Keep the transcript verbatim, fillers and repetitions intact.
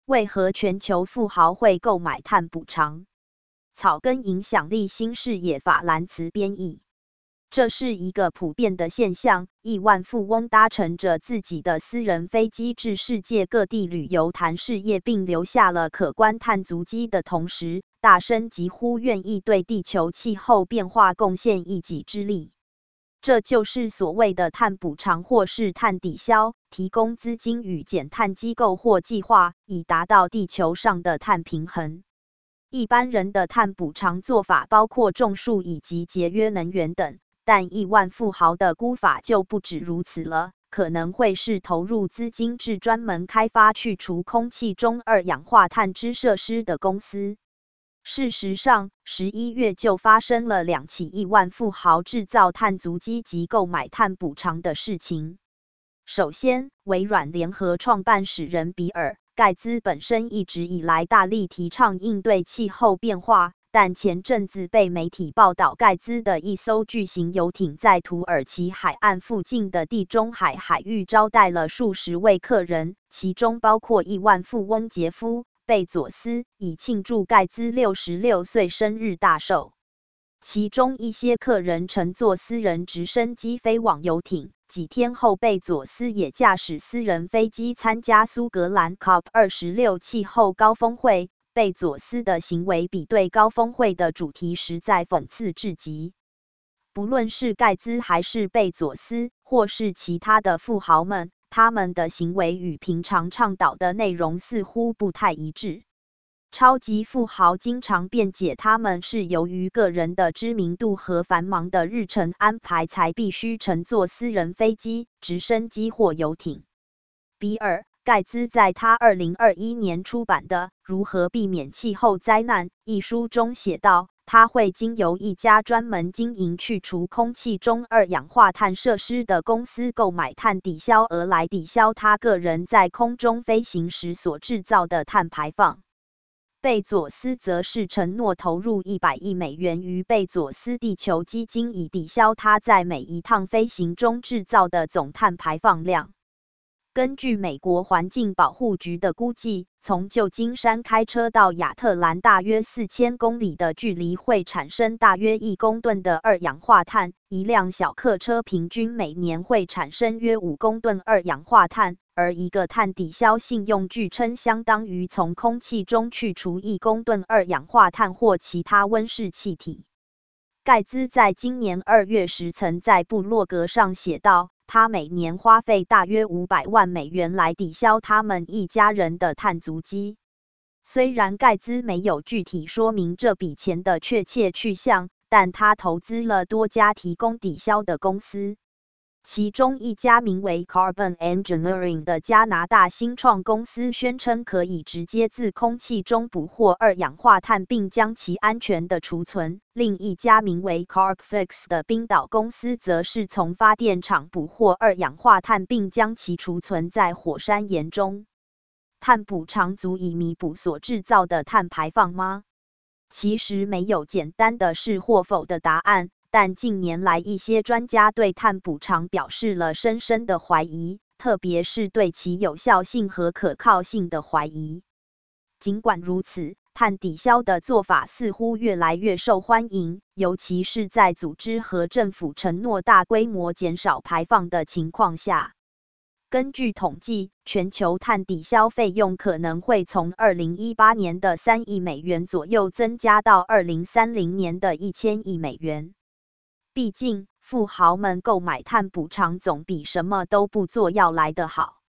为何全球富豪会购买碳补偿？草根影响力新视野法兰茨编译。这是一个普遍的现象，亿万富翁搭乘着自己的私人飞机至世界各地旅游谈事业，并留下了可观碳足迹的同时，大声疾呼愿意对地球气候变化贡献一己之力。这就是所谓的碳补偿或是碳抵消，提供资金与减碳机构或计划，以达到地球上的碳平衡。一般人的碳补偿做法包括种树以及节约能源等，但亿万富豪的估法就不止如此了，可能会是投入资金至专门开发去除空气中二氧化碳之设施的公司。事实上，十一月就发生了两起亿万富豪制造碳足迹及购买碳补偿的事情。首先，微软联合创办始人比尔·盖茨本身一直以来大力提倡应对气候变化，但前阵子被媒体报道，盖茨的一艘巨型游艇在土耳其海岸附近的地中海海域招待了数十位客人，其中包括亿万富翁杰夫·贝佐斯，以庆祝盖茨六十六岁生日大寿。其中一些客人乘坐私人直升机飞往游艇，几天后贝佐斯也驾驶私人飞机参加苏格兰 C O P 二十六 气候高峰会。贝佐斯的行为比对高峰会的主题实在讽刺至极。不论是盖茨还是贝佐斯，或是其他的富豪们，他们的行为与平常倡导的内容似乎不太一致。超级富豪经常辩解他们是由于个人的知名度和繁忙的日程安排才必须乘坐私人飞机、直升机或游艇。比尔·盖茨在他二零二一年出版的《如何避免气候灾难》一书中写道，他会经由一家专门经营去除空气中二氧化碳设施的公司购买碳抵消额来抵消他个人在空中飞行时所制造的碳排放。贝佐斯则是承诺投入一百亿美元于贝佐斯地球基金，以抵消他在每一趟飞行中制造的总碳排放量。根据美国环境保护局的估计，从旧金山开车到亚特兰大约四千公里的距离会产生大约一公吨的二氧化碳，一辆小客车平均每年会产生约五公吨二氧化碳，而一个碳抵消信用据称相当于从空气中去除一公吨二氧化碳或其他温室气体。盖茨在今年二月时曾在部落格上写道，他每年花费大约五百万美元来抵消他们一家人的碳足迹。虽然盖茨没有具体说明这笔钱的确切去向，但他投资了多家提供抵消的公司。其中一家名为 Carbon Engineering 的加拿大新创公司宣称可以直接自空气中捕获二氧化碳并将其安全地储存。另一家名为 Carbfix 的冰岛公司则是从发电厂捕获二氧化碳并将其储存在火山岩中。碳补偿足以弥补所制造的碳排放吗？其实没有简单的是或否的答案。但近年来，一些专家对碳补偿表示了深深的怀疑，特别是对其有效性和可靠性的怀疑。尽管如此，碳抵消的做法似乎越来越受欢迎，尤其是在组织和政府承诺大规模减少排放的情况下。根据统计，全球碳抵消费用可能会从二零一八年的三亿美元左右增加到二零三零年的一千亿美元。毕竟，富豪们购买碳补偿总比什么都不做要来得好。